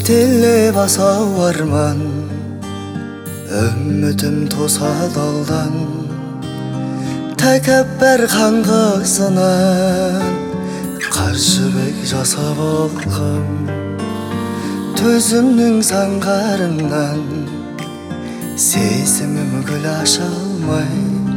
Ketelle basa varman Ümmütüm tosa daldan Tekebber kangısынан Karşı bek jasap algım Tözümnün sangarından Sezimimi gül aşalmay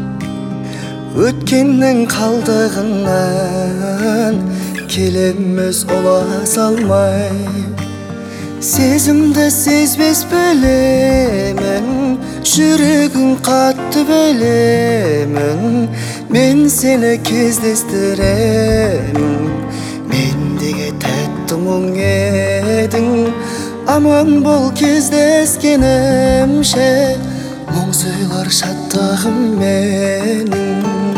Ötkennin kaldığından Kelemiz ola salmay Sezimde sezbes bilemen Жүрегің қатты білемен Мен сені кездестіремін Мендегі тәтті мұң едің Аман бол кездескенімше Мұң сөйлер шаттығым менің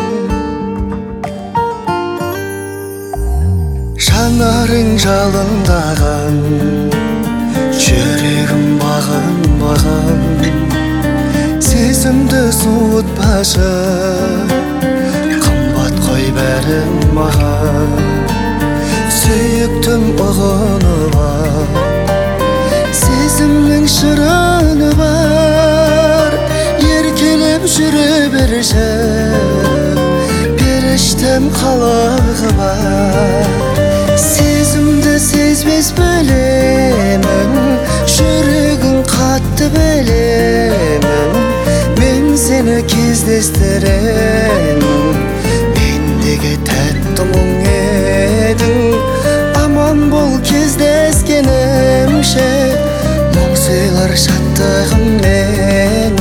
Жанарың жалындаған Жүрегім бағын Сезімді суытпашы Қымбат қой бәрің маған Сүйіктім ұғыны бар Сезімнің шырыны бар Еркелеп жүре берші Періштем қалағы бар Сезімді сезбес білемін Жүрегің қатты білемін Мен сені кездестіремін Мендегі тәтті мұң едің Аман бол кездескенімше Мұң сөйлер шаттығым менің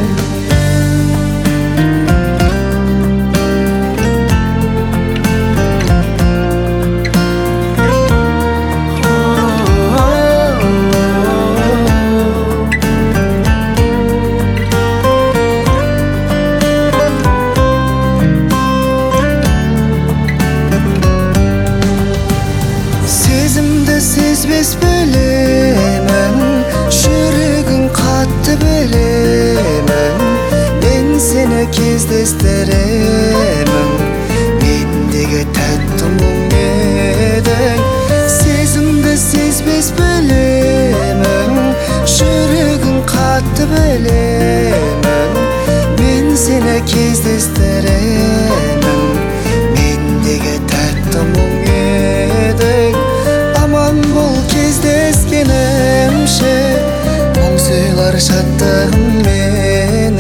Сезбес білемін Жүрегің қатты білемін Мен сені кездестіремін Мендегі тәтті мұң едің Сезімді сезбес білемін Жүрегің қатты білемін Мен сені кездестіремін Мендегі тәтті мұң едің Аман бол кездескенімше Мұң сөйлер шаттығым менің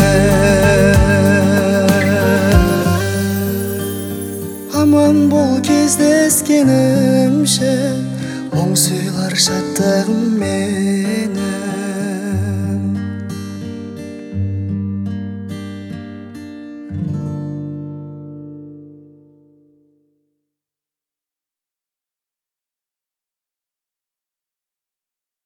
Аман бол кездескенімше Мұң сөйлер шаттығым менің